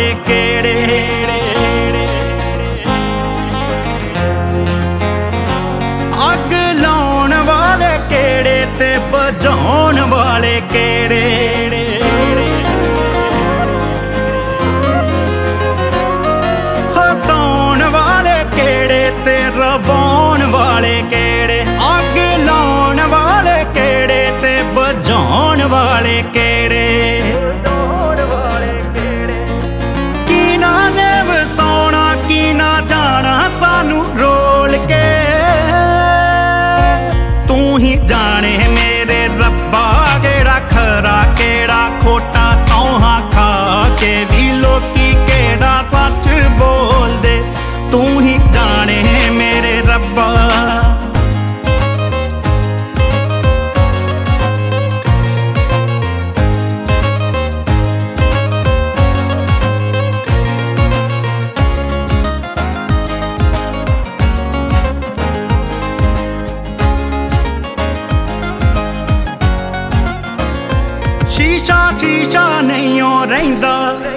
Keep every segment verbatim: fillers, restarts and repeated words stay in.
ਵਾਲੇ ਕਿਹੜੇ। ਅੱਗ ਲਾਉਣ ਵਾਲੇ ਕਿਹੜੇ ਤੇ ਬੁਝਾਉਣ ਵਾਲੇ ਕਿਹੜੇ। ਹਸਾਉਣ ਵਾਲੇ ਕਿਹੜੇ ਤੇ ਰਵਾਉਣ ਵਾਲੇ ਕਿਹੜੇ। ਅੱਗ ਲਾਉਣ ਵਾਲੇ ਕਿਹੜੇ ਤੇ ਬੁਝਾਉਣ ਵਾਲੇ ਕਿਹੜੇ। ਕੀ ਨਾ ਨੇ ਵਸਾਉਣਾ ਕੀ ਨਾ ਜਾਣਾ ਸਾਨੂੰ ਰੋਲ ਕੇ। ਤੂੰ ਹੀ ਜਾਣੇ ਮੇਰੇ ਰੱਬਾ ਕਿਹੜਾ ਖਰਾ ਕਿਹੜਾ ਖੋਟਾ। ਸੌਹਾਂ ਖਾ ਕੇ ਵੀ ਲੋਕੀ ਕਿਹੜਾ ਸੱਚ ਬੋਲਦੇ। ਤੂੰ ਹੀ ਜਾਣੇ ਮੇਰੇ ਰੱਬਾ। ਸ਼ੀਸ਼ਾ ਸ਼ੀਸ਼ਾ ਨਹੀਂ ਓ ਰਹਿੰਦਾ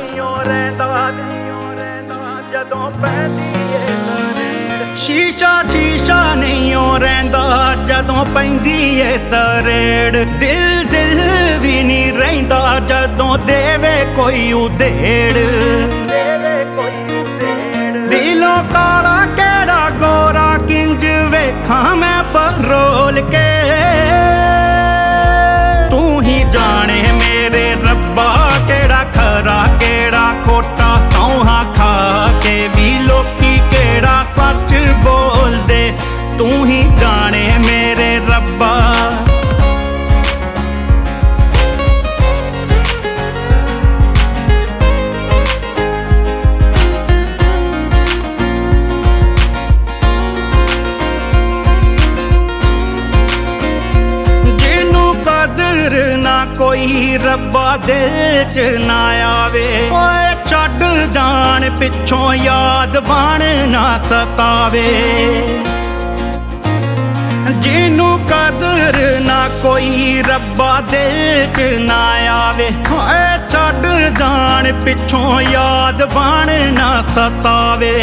ਜਦੋਂ ਪੈਂਦੀ ਏ ਤਰੇੜ। ਸ਼ੀਸ਼ਾ ਸ਼ੀਸ਼ਾ ਨਹੀਂ ਓ ਰਹਿੰਦਾ ਜਦੋਂ ਪੈਂਦੀ ਏ ਤਰੇੜ। ਦਿਲ ਦਿਲ ਵੀ ਨਹੀਂ ਰਹਿੰਦਾ ਜਦੋਂ ਦੇਵੇ ਕੋਈ ਉਧੇੜ। ਦਿਲੋਂ ਕਾਲਾ ਕਿਹੜਾ ਗੋਰਾ ਕਿੰਜ ਵੇਖਾਂ ਮੈਂ ਫਰੋਲ ਕੇ। ਤੂੰ ਹੀ ਜਾਣੇ ਮੇਰੇ ਰੱਬਾ ਕਿਹੜਾ ਖਰਾ ਕਿਹੜਾ ਖੋਟਾ। ਸੌਹਾਂ ਖਾ ਕੇ ਵੀ ਲੋਕੀ ਕਿਹੜਾ ਸੱਚ ਬੋਲਦੇ। ਤੂੰ ਹੀ ਜਾਣੇ ਮੇਰੇ ਰੱਬਾ। ਕੋਈ ਰੱਬਾ ਦਿਲ ਚ ਨਾ ਆਵੇ। ਓਏ ਛੱਡ ਜਾਣ ਪਿੱਛੋਂ ਯਾਦ ਬਣ ਨਾ ਸਤਾਵੇ। ਜਿਹਨੂੰ ਕਦਰ ਨਾ ਕੋਈ ਰੱਬਾ ਦਿਲ ਚ ਨਾ ਆਵੇ। ਓਏ ਛੱਡ ਜਾਣ ਪਿੱਛੋਂ ਯਾਦ ਬਣ ਨਾ ਸਤਾਵੇ।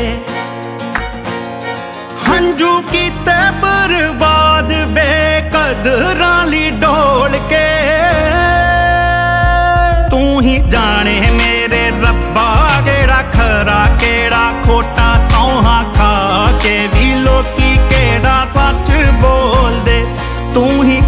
ਹੰਝੂ ਕੀਤੇ ਬਰਬਾਦ ਬੇਕਦਰਾਂ ਲਈ ਢੋਲ ਕੇ। ਤੂੰ ਹੀ ਜਾਣੇ ਮੇਰੇ ਰੱਬਾ ਕਿਹੜਾ ਖਰਾ ਕਿਹੜਾ ਖੋਟਾ। ਸੌਹਾਂ ਖਾ ਕੇ ਵੀ ਲੋਕੀ ਕਿਹੜਾ ਸੱਚ ਬੋਲਦੇ। ਤੂੰ ਹੀ